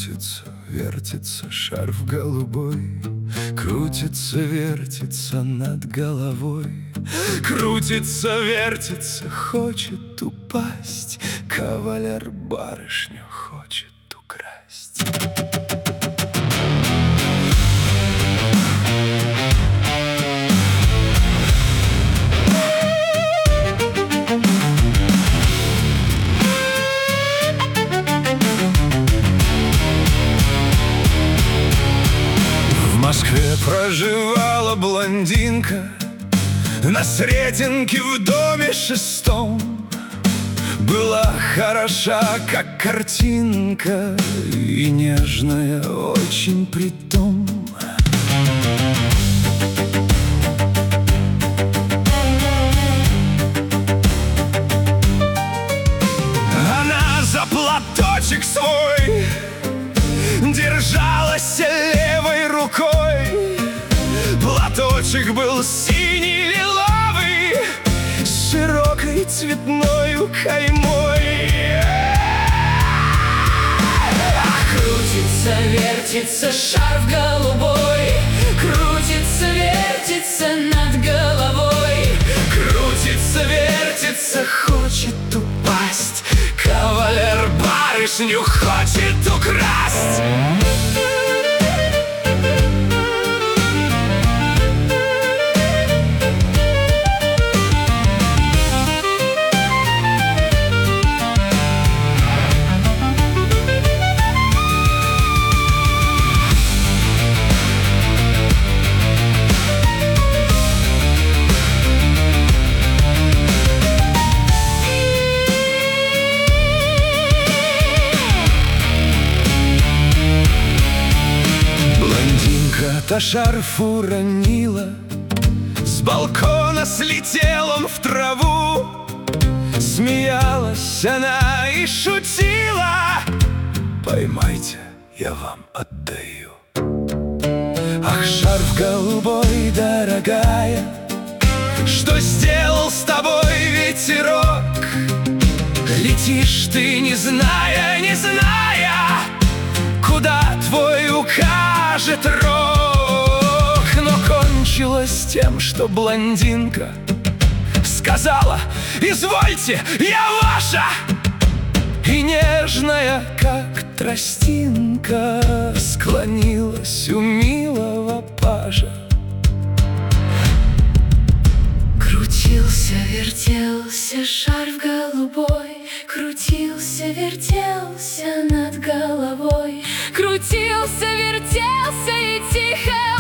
Крутится, вертится шарф голубой, крутится, вертится над головой. Крутится, вертится, хочет упасть, кавалер барышню хочет украсть. В Москве проживала блондинка на Сретенке в доме 6. Была хороша, как картинка, и нежная очень притом. Она за платочек свой держалась левой рукой. Платочек был синий-лиловый, с широкой цветною каймой. Крутится, вертится шарф голубой, крутится, вертится над головой. Крутится, вертится, хочет упасть, кавалер барышню хочет украсть. Та шарф уронила, с балкона слетел он в траву. Смеялась она и шутила: поймайте, я вам отдаю. Ах, шарф голубой, дорогая, что сделал с тобой ветерок? Летишь ты, не зная, куда твой укажет рог. Но кончилось тем, что блондинка сказала: извольте, я ваша. И нежная, как тростинка, склонилась у милого пажа. Крутился, вертелся шарф голубой, крутился, вертелся над головой. Крутился, вертелся и тихо